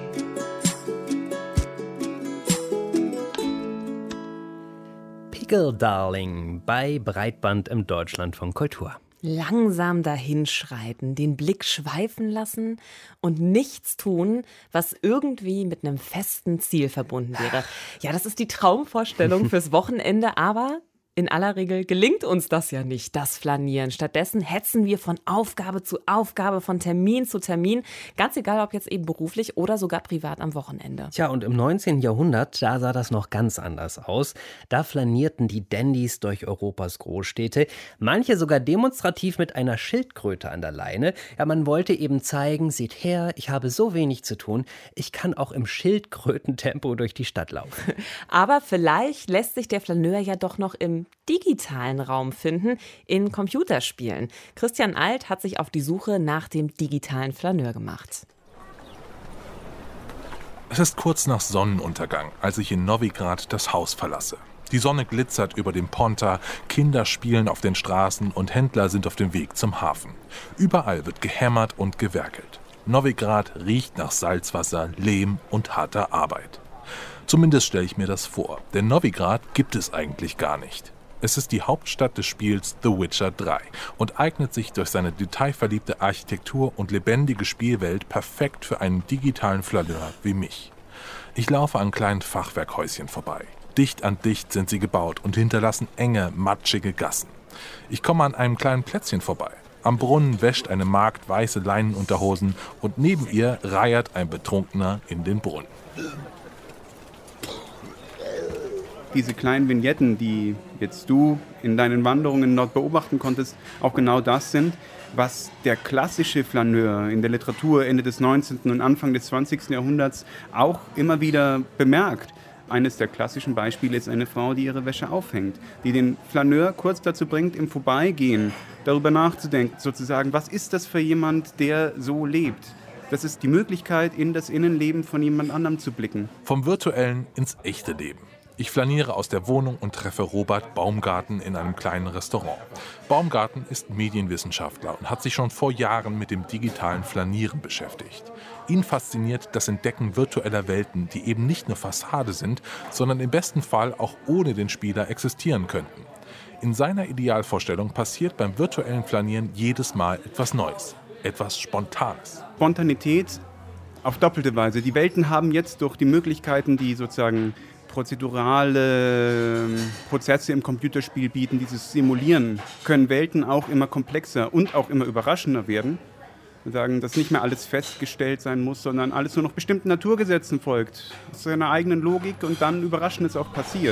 Pickle Darling bei Breitband im Deutschlandfunk Kultur. Langsam dahinschreiten, den Blick schweifen lassen und nichts tun, was irgendwie mit einem festen Ziel verbunden wäre. Ja, das ist die Traumvorstellung fürs Wochenende, aber in aller Regel gelingt uns das ja nicht, das Flanieren. Stattdessen hetzen wir von Aufgabe zu Aufgabe, von Termin zu Termin, ganz egal, ob jetzt eben beruflich oder sogar privat am Wochenende. Tja, und im neunzehnten Jahrhundert, da sah das noch ganz anders aus. Da flanierten die Dandys durch Europas Großstädte, manche sogar demonstrativ mit einer Schildkröte an der Leine. Ja, man wollte eben zeigen, seht her, ich habe so wenig zu tun, ich kann auch im Schildkrötentempo durch die Stadt laufen. Aber vielleicht lässt sich der Flaneur ja doch noch im digitalen Raum finden in Computerspielen. Christian Alt hat sich auf die Suche nach dem digitalen Flaneur gemacht. Es ist kurz nach Sonnenuntergang, als ich in Novigrad das Haus verlasse. Die Sonne glitzert über dem Ponta, Kinder spielen auf den Straßen und Händler sind auf dem Weg zum Hafen. Überall wird gehämmert und gewerkelt. Novigrad riecht nach Salzwasser, Lehm und harter Arbeit. Zumindest stelle ich mir das vor, denn Novigrad gibt es eigentlich gar nicht. Es ist die Hauptstadt des Spiels The Witcher drei und eignet sich durch seine detailverliebte Architektur und lebendige Spielwelt perfekt für einen digitalen Flaneur wie mich. Ich laufe an kleinen Fachwerkhäuschen vorbei. Dicht an dicht sind sie gebaut und hinterlassen enge, matschige Gassen. Ich komme an einem kleinen Plätzchen vorbei. Am Brunnen wäscht eine Magd weiße Leinenunterhosen und neben ihr reiert ein Betrunkener in den Brunnen. Diese kleinen Vignetten, die jetzt du in deinen Wanderungen dort beobachten konntest, auch genau das sind, was der klassische Flaneur in der Literatur Ende des neunzehnten und Anfang des zwanzigsten Jahrhunderts auch immer wieder bemerkt. Eines der klassischen Beispiele ist eine Frau, die ihre Wäsche aufhängt, die den Flaneur kurz dazu bringt, im Vorbeigehen darüber nachzudenken, sozusagen, was ist das für jemand, der so lebt? Das ist die Möglichkeit, in das Innenleben von jemand anderem zu blicken. Vom Virtuellen ins echte Leben. Ich flaniere aus der Wohnung und treffe Robert Baumgarten in einem kleinen Restaurant. Baumgarten ist Medienwissenschaftler und hat sich schon vor Jahren mit dem digitalen Flanieren beschäftigt. Ihn fasziniert das Entdecken virtueller Welten, die eben nicht nur Fassade sind, sondern im besten Fall auch ohne den Spieler existieren könnten. In seiner Idealvorstellung passiert beim virtuellen Flanieren jedes Mal etwas Neues, etwas Spontanes. Spontanität auf doppelte Weise. Die Welten haben jetzt durch die Möglichkeiten, die sozusagen prozedurale Prozesse im Computerspiel bieten, dieses Simulieren, können Welten auch immer komplexer und auch immer überraschender werden. Wir sagen, dass nicht mehr alles festgestellt sein muss, sondern alles nur noch bestimmten Naturgesetzen folgt, seiner eigenen Logik und dann Überraschendes auch passiert.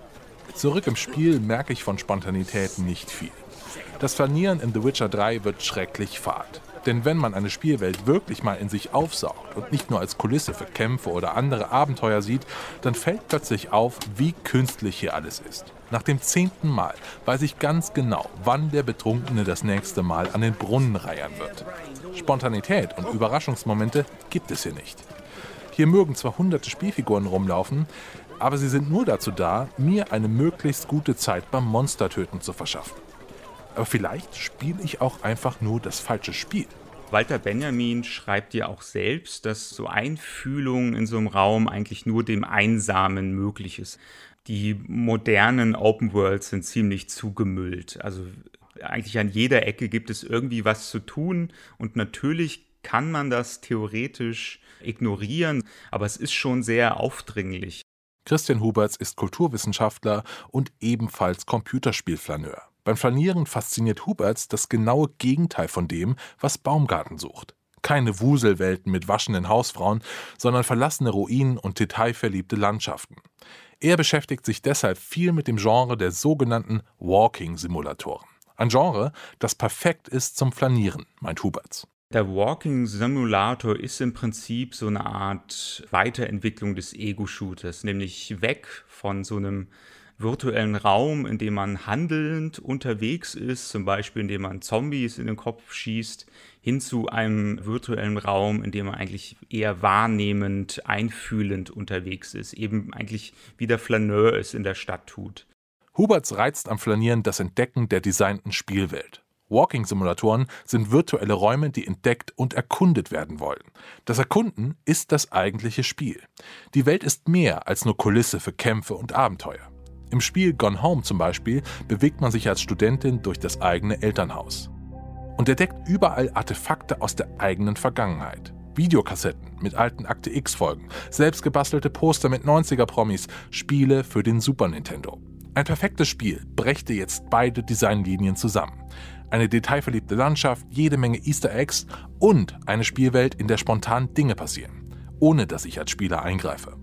Zurück im Spiel merke ich von Spontanität nicht viel. Das Flanieren in The Witcher drei wird schrecklich fad. Denn wenn man eine Spielwelt wirklich mal in sich aufsaugt und nicht nur als Kulisse für Kämpfe oder andere Abenteuer sieht, dann fällt plötzlich auf, wie künstlich hier alles ist. Nach dem zehnten Mal weiß ich ganz genau, wann der Betrunkene das nächste Mal an den Brunnen reiern wird. Spontanität und Überraschungsmomente gibt es hier nicht. Hier mögen zwar hunderte Spielfiguren rumlaufen, aber sie sind nur dazu da, mir eine möglichst gute Zeit beim Monstertöten zu verschaffen. Aber vielleicht spiele ich auch einfach nur das falsche Spiel. Walter Benjamin schreibt ja auch selbst, dass so Einfühlung in so einem Raum eigentlich nur dem Einsamen möglich ist. Die modernen Open Worlds sind ziemlich zugemüllt. Also eigentlich an jeder Ecke gibt es irgendwie was zu tun. Und natürlich kann man das theoretisch ignorieren, aber es ist schon sehr aufdringlich. Christian Huberts ist Kulturwissenschaftler und ebenfalls Computerspielflaneur. Beim Flanieren fasziniert Huberts das genaue Gegenteil von dem, was Baumgarten sucht. Keine Wuselwelten mit waschenden Hausfrauen, sondern verlassene Ruinen und detailverliebte Landschaften. Er beschäftigt sich deshalb viel mit dem Genre der sogenannten Walking-Simulatoren. Ein Genre, das perfekt ist zum Flanieren, meint Huberts. Der Walking Simulator ist im Prinzip so eine Art Weiterentwicklung des Ego-Shooters, nämlich weg von so einem virtuellen Raum, in dem man handelnd unterwegs ist, zum Beispiel indem man Zombies in den Kopf schießt, hin zu einem virtuellen Raum, in dem man eigentlich eher wahrnehmend, einfühlend unterwegs ist, eben eigentlich wie der Flaneur es in der Stadt tut. Huberts reizt am Flanieren das Entdecken der designten Spielwelt. Walking-Simulatoren sind virtuelle Räume, die entdeckt und erkundet werden wollen. Das Erkunden ist das eigentliche Spiel. Die Welt ist mehr als nur Kulisse für Kämpfe und Abenteuer. Im Spiel Gone Home zum Beispiel bewegt man sich als Studentin durch das eigene Elternhaus und entdeckt überall Artefakte aus der eigenen Vergangenheit. Videokassetten mit alten Akte X-Folgen, selbstgebastelte Poster mit neunziger-Promis, Spiele für den Super Nintendo. Ein perfektes Spiel brächte jetzt beide Designlinien zusammen. Eine detailverliebte Landschaft, jede Menge Easter Eggs und eine Spielwelt, in der spontan Dinge passieren, ohne dass ich als Spieler eingreife.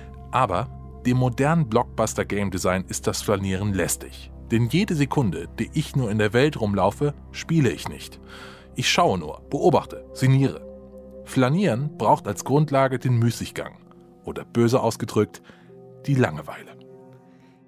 Aber dem modernen Blockbuster-Game-Design ist das Flanieren lästig. Denn jede Sekunde, die ich nur in der Welt rumlaufe, spiele ich nicht. Ich schaue nur, beobachte, sinniere. Flanieren braucht als Grundlage den Müßiggang oder böse ausgedrückt, die Langeweile.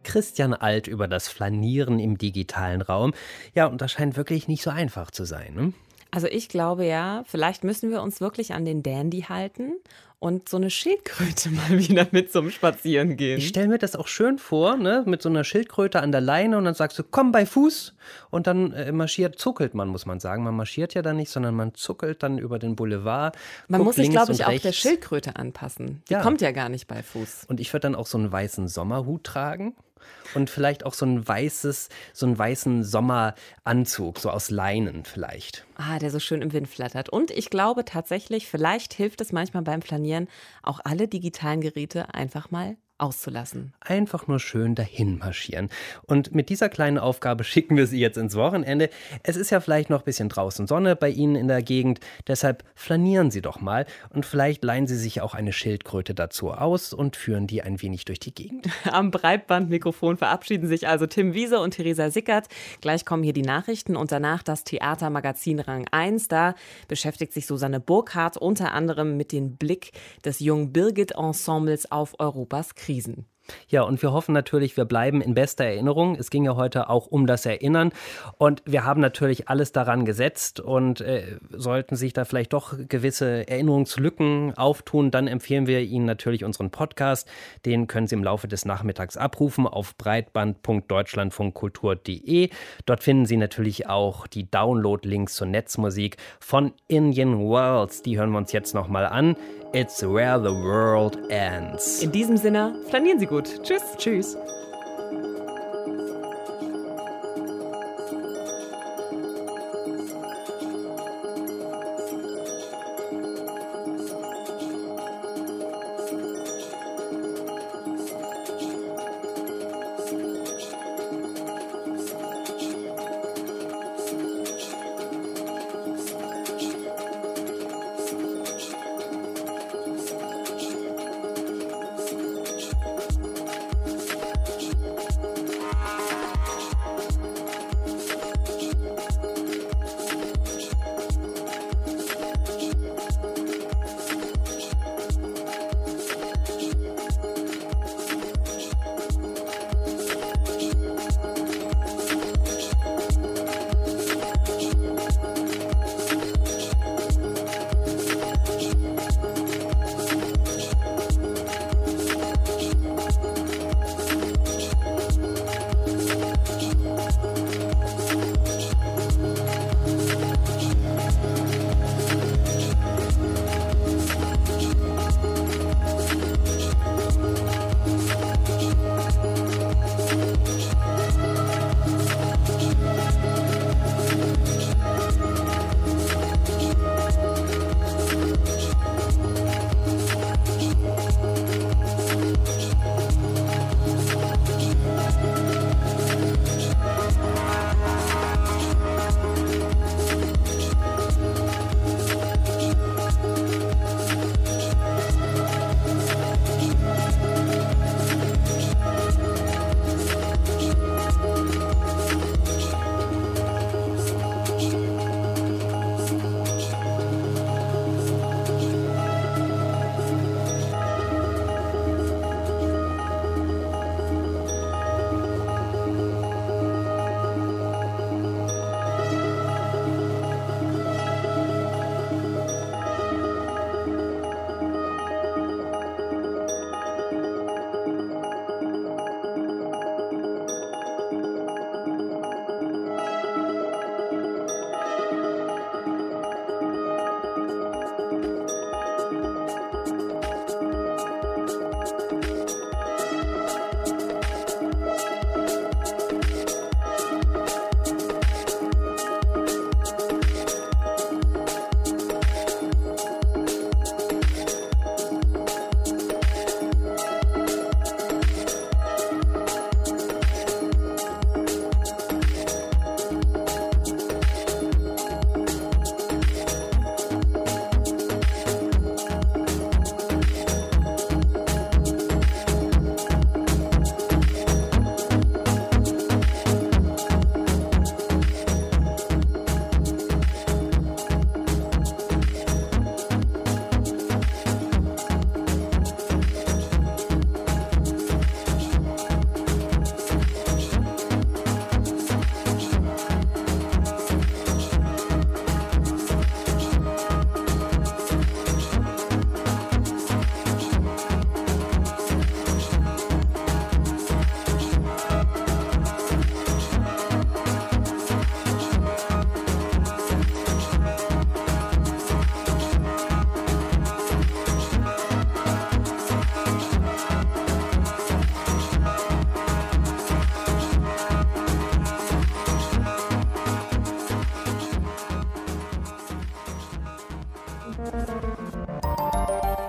Christian Alt über das Flanieren im digitalen Raum. Ja, und das scheint wirklich nicht so einfach zu sein, ne? Also ich glaube ja, vielleicht müssen wir uns wirklich an den Dandy halten und so eine Schildkröte mal wieder mit zum Spazieren gehen. Ich stelle mir das auch schön vor, ne? Mit so einer Schildkröte an der Leine und dann sagst du, komm bei Fuß und dann äh, marschiert, zuckelt man, muss man sagen. Man marschiert ja dann nicht, sondern man zuckelt dann über den Boulevard. Man muss sich, glaube ich, auch rechts. der Schildkröte anpassen. Die Ja. kommt ja gar nicht bei Fuß. Und ich würde dann auch so einen weißen Sommerhut tragen. Und vielleicht auch so ein weißes, so einen weißen Sommeranzug, so aus Leinen vielleicht. Ah, der so schön im Wind flattert. Und ich glaube tatsächlich, vielleicht hilft es manchmal beim Flanieren, auch alle digitalen Geräte einfach mal auszulassen. Einfach nur schön dahin marschieren. Und mit dieser kleinen Aufgabe schicken wir Sie jetzt ins Wochenende. Es ist ja vielleicht noch ein bisschen draußen Sonne bei Ihnen in der Gegend. Deshalb flanieren Sie doch mal. Und vielleicht leihen Sie sich auch eine Schildkröte dazu aus und führen die ein wenig durch die Gegend. Am Breitbandmikrofon verabschieden sich also Tim Wiese und Theresa Sickert. Gleich kommen hier die Nachrichten und danach das Theatermagazin Rang eins. Da beschäftigt sich Susanne Burkhardt unter anderem mit dem Blick des jungen Birgit-Ensembles auf Europas Krisen. Ja, und wir hoffen natürlich, wir bleiben in bester Erinnerung. Es ging ja heute auch um das Erinnern. Und wir haben natürlich alles daran gesetzt. Und äh, sollten sich da vielleicht doch gewisse Erinnerungslücken auftun, dann empfehlen wir Ihnen natürlich unseren Podcast. Den können Sie im Laufe des Nachmittags abrufen auf breitband punkt deutschlandfunkkultur punkt de. Dort finden Sie natürlich auch die Download-Links zur Netzmusik von Indian Worlds. Die hören wir uns jetzt nochmal an. It's where the world ends. In diesem Sinne, flanieren Sie gut. Tschüss. Tschüss.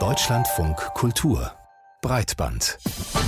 Deutschlandfunk Kultur Breitband.